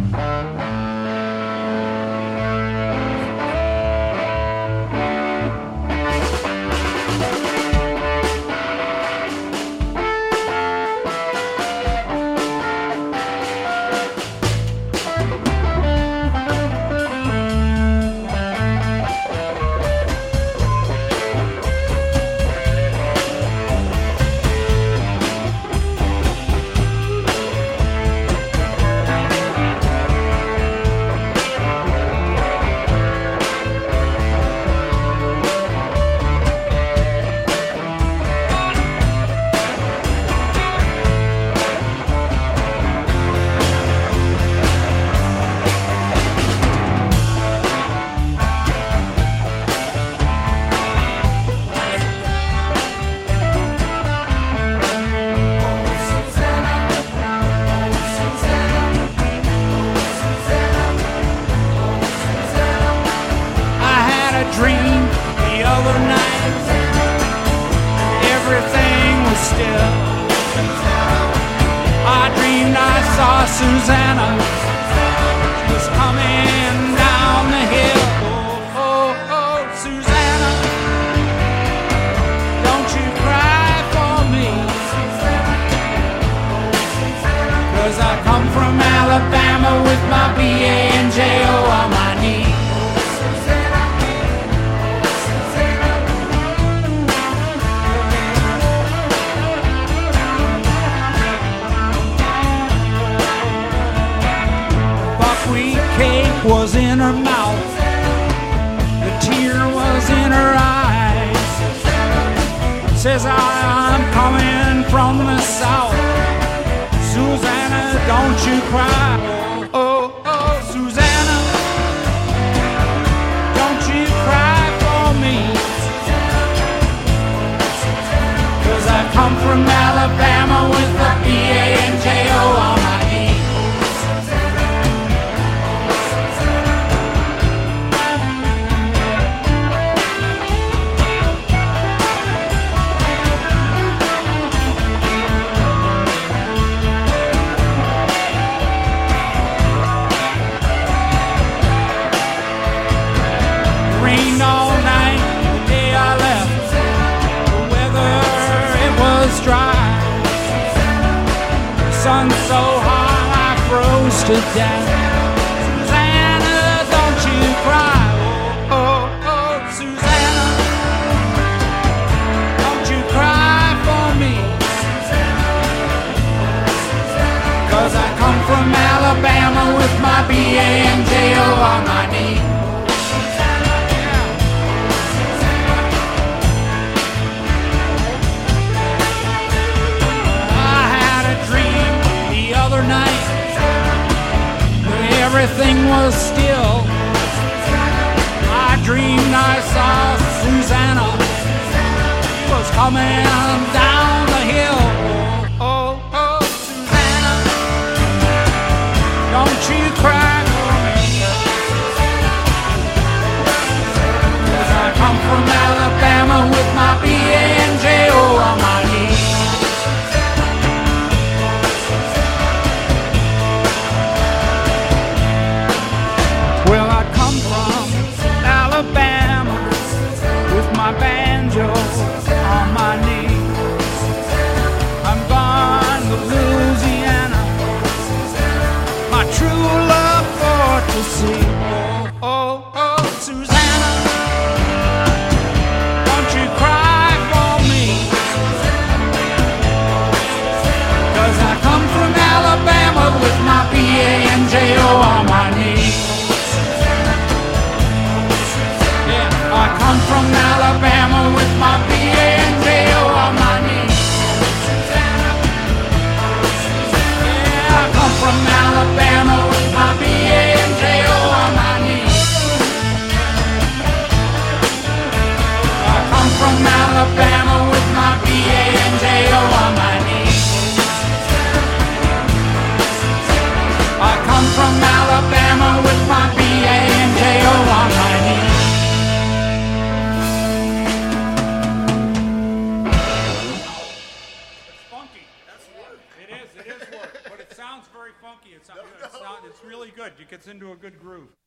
Susanna was coming down the hill. Oh, oh, oh, Susanna, don't you cry for me, 'cause I come from Alabama with my B-A-N-J-O on my knee. Cake was in her mouth, the tear was in her eyes. Says I'm coming from the south, Susanna, don't you cry. Oh, oh, Susanna, don't you cry for me, 'cause I come from Alabama with the B-A-N-J-O on my knee. Rained all night the day I left. The weather, it was dry. The sun so hot I froze to death. Susanna, don't you cry. Oh, oh, oh, Susanna, don't you cry for me, 'cause I come from Alabama with my B-A-N-J-O on my knee. Night, everything was still. I dreamed I saw Susanna, she was coming down the hill. Oh, oh, Susanna, don't you cry for me, 'cause I come from Alabama with my B-A-N-J-O on my knee. Well, I come from Alabama with my banjo on my knee. I'm gone to Louisiana, my true love for to see. Oh, oh, oh, Susanna, don't you cry for me, 'cause I come from Alabama with my B-A-N-J-O on my knee. I come from Alabama with my B-A-N-J-O on my knee. Yeah, I come from Alabama with my B-A-N-J-O on my knee. I come from Alabama with my B-A-N-J-O on my knee. I come from Alabama with my B-A-N-J-O on my knee. It is work, but it sounds very funky. It's not good. It's really good. It gets into a good groove.